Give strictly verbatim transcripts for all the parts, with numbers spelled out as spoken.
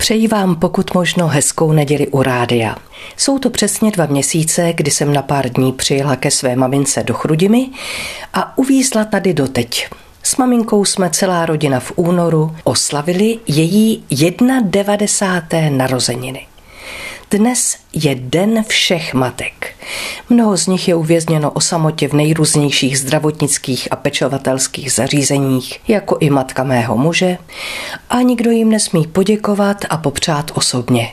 Přeji vám pokud možno hezkou neděli u rádia. Jsou to přesně dva měsíce, kdy jsem na pár dní přijela ke své mamince do Chrudimi a uvízla tady doteď. S maminkou jsme celá rodina v únoru oslavili její devadesáté první narozeniny. Dnes je Den všech matek. Mnoho z nich je uvězněno o samotě v nejrůznějších zdravotnických a pečovatelských zařízeních, jako i matka mého muže, a nikdo jim nesmí poděkovat a popřát osobně.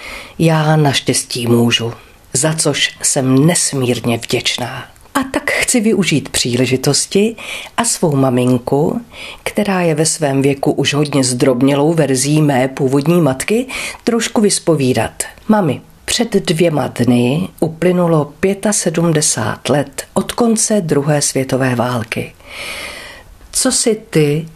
Já naštěstí můžu, za což jsem nesmírně vděčná. A tak chci využít příležitosti a svou maminku, která je ve svém věku už hodně zdrobnělou verzí mé původní matky, trošku vyspovídat. Mami, před dvěma dny uplynulo sedmdesát pět let od konce druhé světové války. Co si ty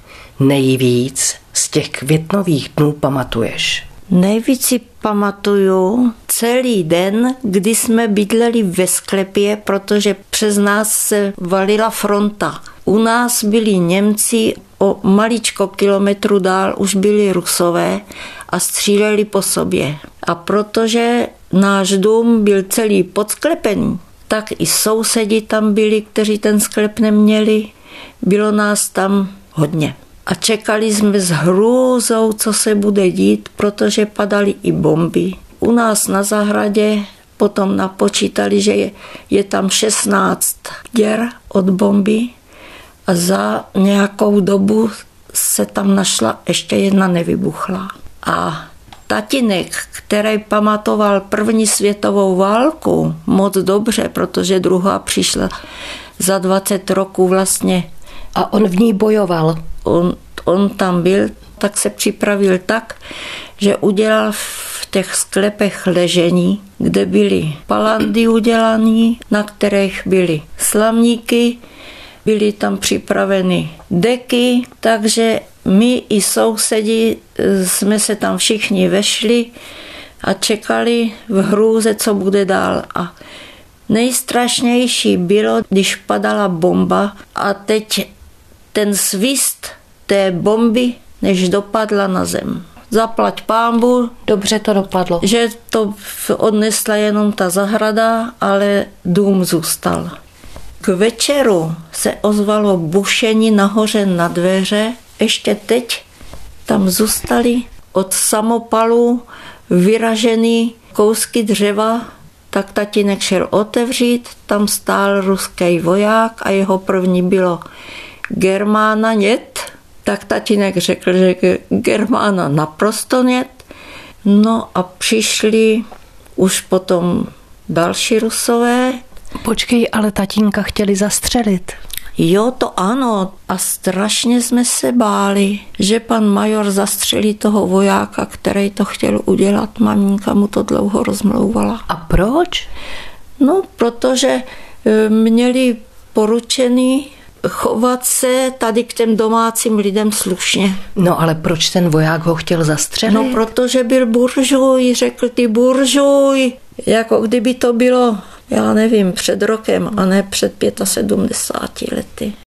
nejvíc z těch květnových dnů pamatuješ? Nejvíc si pamatuju celý den, kdy jsme bydleli ve sklepě, protože přes nás se valila fronta. U nás byli Němci, o maličko kilometru dál už byli Rusové a stříleli po sobě. A protože náš dům byl celý podsklepený, tak i sousedi tam byli, kteří ten sklep neměli. Bylo nás tam hodně. A čekali jsme s hrůzou, co se bude dít, protože padaly i bomby. U nás na zahradě potom napočítali, že je, je tam šestnáct děr od bomby a za nějakou dobu se tam našla ještě jedna nevybuchla. A tatínek, který pamatoval první světovou válku moc dobře, protože druhá přišla za dvacet roků vlastně. A on v ní bojoval. On, on tam byl, tak se připravil tak, že udělal v těch sklepech ležení, kde byly palandy udělané, na kterých byly slamníky, byly tam připraveny deky, takže my i sousedi jsme se tam všichni vešli a čekali v hrůze, co bude dál. A nejstrašnější bylo, když padala bomba a teď ten svist té bomby, než dopadla na zem. Zaplať pánbu. Dobře to dopadlo. Že to odnesla jenom ta zahrada, ale dům zůstal. K večeru se ozvalo bušení nahoře na dveře. Ještě teď tam zůstaly od samopalu vyražený kousky dřeva, tak tatínek šel otevřít, tam stál ruský voják a jeho první bylo Germána nět, tak tatínek řekl, že Germána naprosto nět. No a přišli už potom další Rusové. Počkej, ale tatínka chtěli zastřelit. Jo, to ano. A strašně jsme se báli, že pan major zastřelí toho vojáka, který to chtěl udělat. Maminka mu to dlouho rozmlouvala. A proč? No, protože měli poručený chovat se tady k těm domácím lidem slušně. No ale proč ten voják ho chtěl zastřelit? No protože byl buržuj, řekl ty buržuj, jako kdyby to bylo, já nevím, před rokem a ne před sedmdesáti pěti lety.